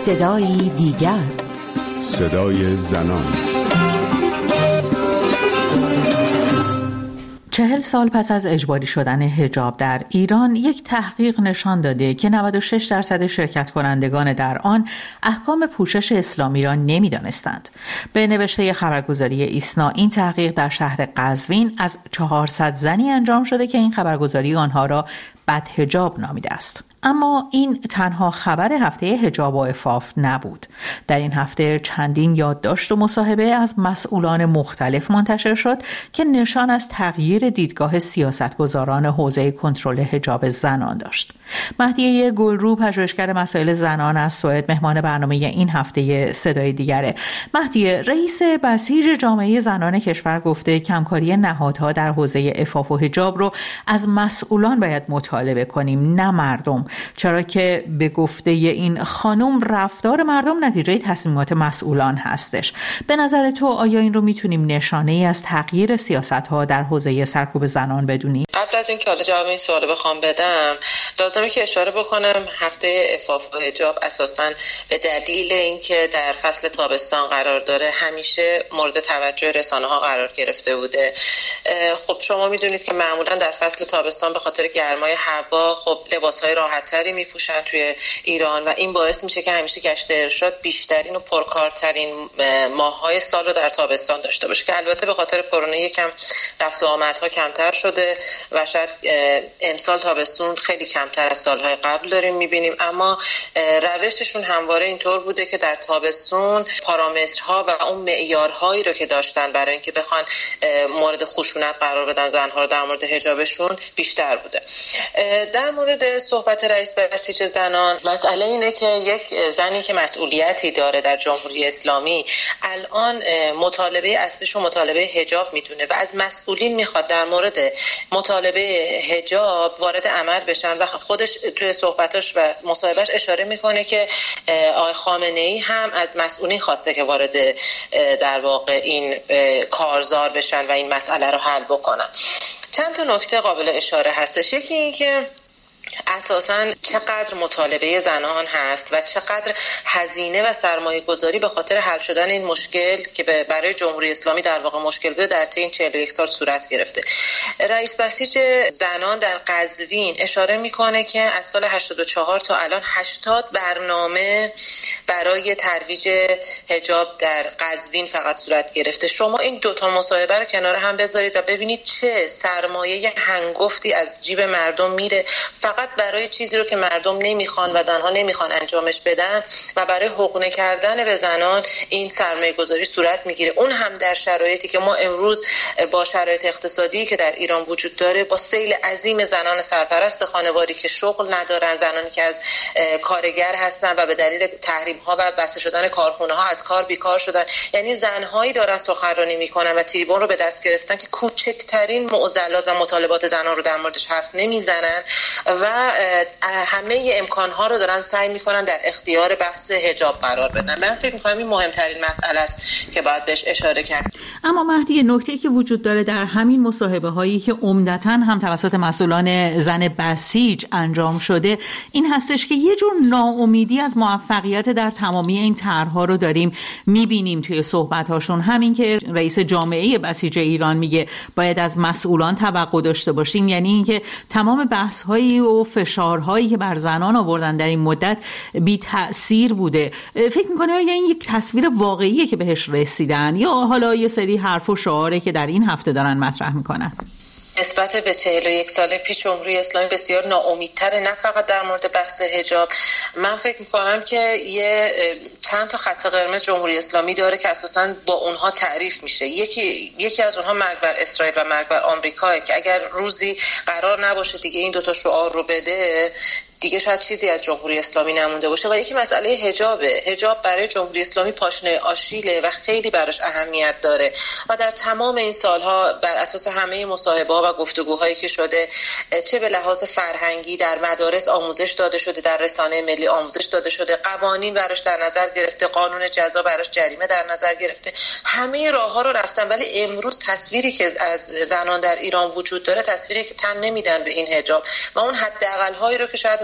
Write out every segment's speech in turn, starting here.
صدایی دیگر، صدای زنان. 40 سال پس از اجباری شدن حجاب در ایران، یک تحقیق نشان داده که 96% شرکت کنندگان در آن احکام پوشش اسلامی را نمی‌دانستند. به نوشته خبرگزاری ایسنا، این تحقیق در شهر قزوین از 400 زنی انجام شده که این خبرگزاری آنها را بدحجاب نامیده است. اما این تنها خبر هفته حجاب و عفاف نبود. در این هفته چندین یادداشت و مصاحبه از مسئولان مختلف منتشر شد که نشان از تغییر دیدگاه سیاستگزاران حوزه کنترل حجاب زنان داشت. مهدیه گلرو، پژوهشگر مسائل زنان از سوئد، مهمان برنامه این هفته صدای دیگره. مهدیه، رئیس بسیج جامعه زنان کشور گفته کمکاری نهادها در حوزه عفاف و حجاب رو از مسئولان باید مطالبه کنیم، نه مردم. چرا که به گفته این خانم رفتار مردم نتیجه تصمیمات مسئولان هستش. به نظر تو آیا این رو میتونیم نشانه‌ای از تغییر سیاست‌ها در حوزه سرکوب زنان بدونیم؟ قبل از اینکه حالا جواب این سوال بخوام بدم، لازمه که اشاره بکنم هفته عفاف و حجاب اساساً به دلیل اینکه در فصل تابستان قرار داره همیشه مورد توجه رسانه‌ها قرار گرفته بوده. خب شما میدونید که معمولاً در فصل تابستان به خاطر گرمای هوا خب لباس‌های راحت‌تری میپوشن توی ایران و این باعث میشه که همیشه گشت ارشاد بیشترین و پرکارترین ماه‌های سال رو در تابستان داشته باشه که البته به خاطر کرونا یکم رفت و آمدها کمتر شده و شاید امسال تابستون خیلی کمتر از سالهای قبل داریم میبینیم، اما روششون همواره اینطور بوده که در تابستون پارامترها و اون معیارهایی رو که داشتن برای اینکه بخوان مورد خشونت قرار بدن زنها رو در مورد حجابشون بیشتر بوده. در مورد صحبت رئیس بسیج زنان، مسئله اینه که یک زنی که مسئولیتی داره در جمهوری اسلامی الان مطالبه اصلیش و مطالبه حجاب میدونه و از مسئولین میخواد در مورد مطالبه حجاب وارد عمل بشن و خودش توی صحبتاش و مصاحبهش اشاره میکنه که آقای خامنه‌ای هم از مسئولین خواسته که وارد در واقع این کارزار بشن و این مسئله رو حل بکنن. چند تا نکته قابل اشاره هستش. یکی این که اساساً چقدر مطالبه زنان هست و چقدر هزینه و سرمایه گذاری به خاطر حل شدن این مشکل که برای جمهوری اسلامی در واقع مشکل بوده در طی این 41 سال صورت گرفته. رئیس بسیج زنان در قزوین اشاره میکنه که از سال 84 تا الان 80 برنامه برای ترویج حجاب در قزوین فقط صورت گرفته. شما این دوتا مصاحبه رو کنار هم بذارید و ببینید چه سرمایه هنگفتی از جیب مردم میره فقط برای چیزی رو که مردم نمیخوان و زنها نمیخوان انجامش بدن و برای حقنه کردن به زنان این سرمایه گذاری صورت میگیره. اون هم در شرایطی که ما امروز با شرایط اقتصادی که در ایران وجود داره، با سیل عظیم زنان سرپرست خانواری که شغل ندارن، زنانی که از کارگر هستن و به دلیل تحریم ها و بسته شدن کارخونه ها از کار بیکار شدن، یعنی زنهایی دارن سخنرانی میکنن و تریبون رو به دست گرفتن که کوچکترین معضلات و مطالبات زنان رو در موردش حرف نمیزنن و همه امکانها رو دارن سعی میکنن در اختیار بحث حجاب قرار بدن. من فکر میکنم این مهمترین مسئله است که باید بهش اشاره کرد. اما مهدی، نکته‌ای که وجود داره در همین مصاحبه هایی که عمدتاً هم توسط مسئولان زن بسیج انجام شده این هستش که یه جور ناامیدی از موفقیت در تمامی این طرح‌ها رو داریم میبینیم توی صحبت‌هاشون. همین که رئیس جامعه بسیج ایران میگه باید از مسئولان توقع داشته باشیم، یعنی اینکه تمام بحث‌هایی و فشارهایی که بر زنان آوردن در این مدت بی تأثیر بوده. فکر می‌کنه آیا این یک تصویر واقعیه که بهش رسیدن یا حالا یه سری حرف و شعاره که در این هفته دارن مطرح میکنن؟ نسبت به 41 سال پیش جمهوری اسلامی بسیار ناامیدتره، نه فقط در مورد بحث حجاب. من فکر میکنم که یه چند تا خط قرمز جمهوری اسلامی داره که اساساً با اونها تعریف میشه. یکی از اونها مرگ بر اسرائیل و مرگ بر آمریکا که اگر روزی قرار نباشه دیگه این دوتا شعار رو بده دیگه شاید چیزی از جمهوری اسلامی نمونده باشه. و یکی مسئله حجابه. حجاب برای جمهوری اسلامی پاشنه آشیله و خیلی براش اهمیت داره و در تمام این سالها بر اساس همه مصاحبه‌ها و گفتگوهایی که شده، چه به لحاظ فرهنگی در مدارس آموزش داده شده، در رسانه ملی آموزش داده شده، قوانین براش در نظر گرفته، قانون جزا براش جریمه در نظر گرفته، همه راه‌ها رو رفتن، ولی امروز تصویری که از زنان در ایران وجود داره تصویری که تن نمیدن به این حجاب و اون حداقل‌هایی رو که شاید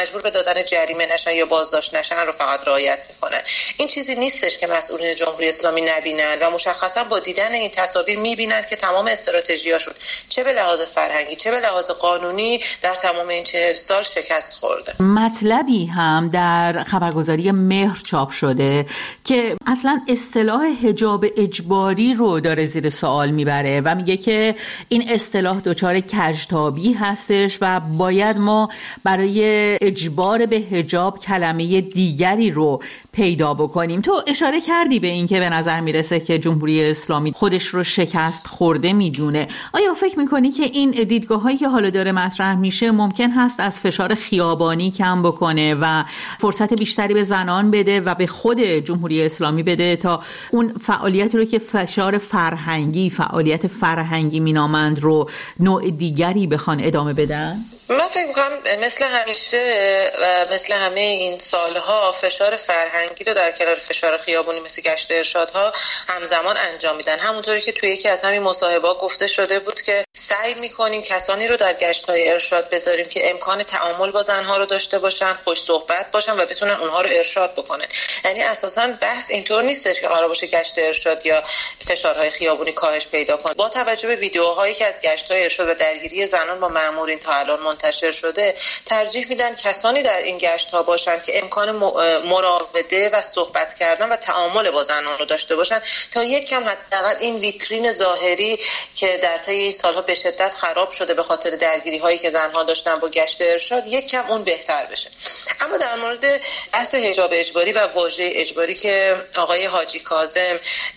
مجبور به دادن جریمه نشن یا بازداشت نشن رو فقط رعایت میکنن. این چیزی نیستش که مسئولین جمهوری اسلامی نبینن و مشخصا با دیدن این تصاویر میبینن که تمام استراتژیاشون چه به لحاظ فرهنگی چه به لحاظ قانونی در تمام این 40 سال شکست خورده. مطلبی هم در خبرگزاری مهر چاپ شده که اصلا اصطلاح حجاب اجباری رو داره زیر سوال میبره و میگه که این اصطلاح دچار کجتابی هستش و باید ما برای اجبار به حجاب کلمه دیگری رو پیدا بکنیم. تو اشاره کردی به این که به نظر میرسه که جمهوری اسلامی خودش رو شکست خورده میدونه. آیا فکر میکنی که این دیدگاه هایی که حالا داره مطرح میشه ممکن هست از فشار خیابانی کم بکنه و فرصت بیشتری به زنان بده و به خود جمهوری اسلامی بده تا اون فعالیتی رو که فشار فرهنگی، فعالیت فرهنگی مینامند رو نوع دیگری بخوان ادامه بدن؟ من فکر میکنم مثل همیشه و مثل همه این سالها فشار فرهنگی رو در کنار فشار خیابونی مثل گشت ارشادها همزمان انجام میدن. همونطوری که توی یکی از همین مصاحبه‌ها گفته شده بود که سعی میکنیم کسانی رو در گشت‌های ارشاد بذاریم که امکان تعامل با زنها رو داشته باشن، خوش صحبت باشن و بتونن اونها رو ارشاد بکنن. یعنی اساساً بحث اینطور نیستش که قرار باشه گشت ارشاد یا فشارهای خیابونی کاهش پیدا کنه. با توجه به ویدیوهایی که از گشت‌های ارشاد و درگیری زنان با مأمورین تا الان منتشر شده، ترجیح میدن کسانی در این گشت‌ها باشن که امکان مراوده و صحبت کردن و تعامل با زنان رو داشته باشن تا یک کم حداقل این ویترین ظاهری که در طی این سالها به شدت خراب شده به خاطر درگیری‌هایی که زنها داشتن با گشت ارشاد یک کم اون بهتر بشه. اما در مورد بحث حجاب اجباری و واژه اجباری که آقای حاجی کاظم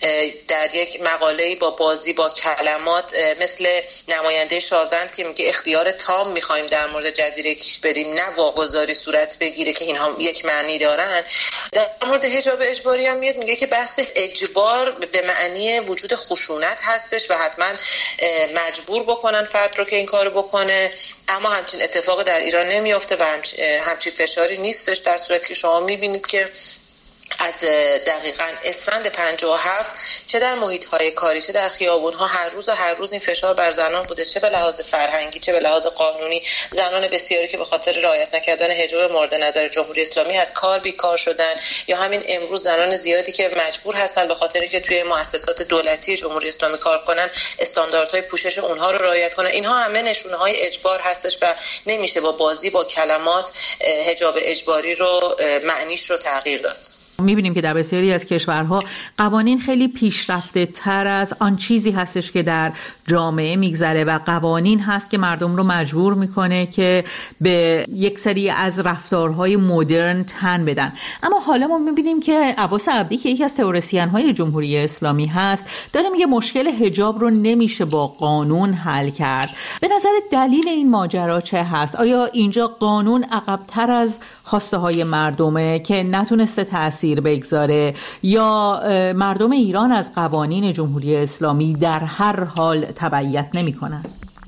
در یک مقاله‌ای با بازی با کلمات مثل نماینده شازند که میگه اختیار تام می‌خوایم در مورد جزیره کیش بریم نه واگذاری صورت بگیره که اینها یک معنی دارن، در مورد حجاب اجباری هم میاد میگه که بحث اجبار به معنی وجود خشونت هستش و حتما مجبور بکنن فرد رو که این کارو بکنه، اما همچین اتفاق در ایران نمیفته و همچین فشاری نیستش، در صورتی که شما میبینید که از دقیقاً اسفند 57 چه در محیط‌های کاری چه در خیابون‌ها هر روز این فشار بر زنان بوده، چه به لحاظ فرهنگی چه به لحاظ قانونی. زنان بسیاری که به خاطر رعایت نکردن حجاب مورد نظر جمهوری اسلامی از کار بیکار شدن، یا همین امروز زنان زیادی که مجبور هستن به خاطر که توی مؤسسات دولتی جمهوری اسلامی کار کنن استانداردهای پوشش اونها رو رعایت کنن. اینها همه نشونه‌های اجبار هستش و نمیشه با بازی با کلمات حجاب اجباری رو معنیش رو تغییر داد. می‌بینیم که در بسیاری از کشورها قوانین خیلی پیشرفته تر از آن چیزی هستش که در جامعه میگذره و قوانین هست که مردم رو مجبور میکنه که به یک سری از رفتارهای مدرن تن بدن. اما حالا ما می‌بینیم که عباس عبدی که یکی از تئوریسین‌های جمهوری اسلامی هست داره میگه مشکل حجاب رو نمیشه با قانون حل کرد. به نظر دلیل این ماجرا چه هست؟ آیا اینجا قانون عقب‌تر از خواسته های مردمه که نتونسته تأثیر بگذاره یا مردم ایران از قوانین جمهوری اسلامی در هر حال تبعیت نمی کنن؟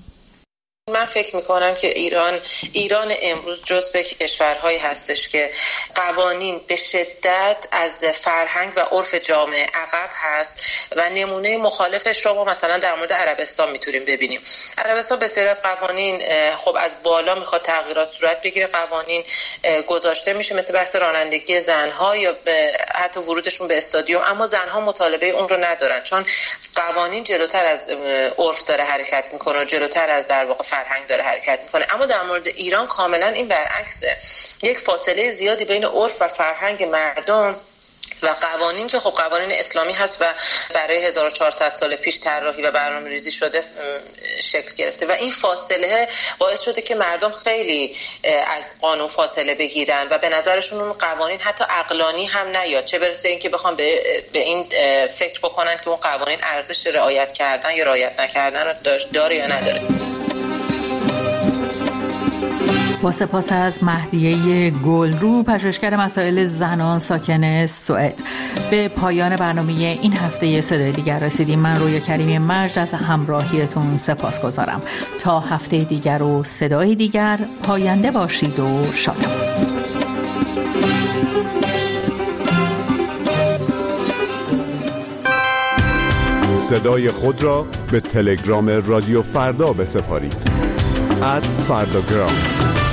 من فکر میکنم که ایران امروز جزو کشورهایی هستش که قوانین به شدت از فرهنگ و عرف جامعه عقب هست و نمونه مخالفش رو ما مثلا در مورد عربستان میتونیم ببینیم. عربستان بسیاری از قوانین خب از بالا میخواد تغییرات صورت بگیره، قوانین گذاشته میشه مثل بحث رانندگی زنها یا حتی ورودشون به استادیوم، اما زنها مطالبه اون رو ندارن چون قوانین جلوتر از عرف داره حرکت میکنه و جلوتر از در واقع فرهنگ داره حرکت میکنه. اما در مورد ایران کاملا این برعکسه، یک فاصله زیادی بین عرف و فرهنگ مردم و قوانین که خب قوانین اسلامی هست و برای 1400 سال پیش طراحی و برنامه‌ریزی شده شکل گرفته و این فاصله باعث شده که مردم خیلی از قانون فاصله بگیرن و به نظرشون اون قوانین حتی عقلانی هم نیاد، چه برسه اینکه بخوام به این فکر بکنن که اون قوانین ارزش رعایت کردن یا رعایت نکردن رو داره یا نداره. با سپاس از مهدیه گلرو، پژوهشگر مسائل زنان ساکن سوئد. به پایان برنامه این هفته صدای دیگر رسیدیم. من رویا کریمی مجد از همراهیتون سپاسگزارم. تا هفته دیگر و صدای دیگر، پاینده باشید و شادمان. صدای خود را به تلگرام رادیو فردا بسپارید. @فرداگرام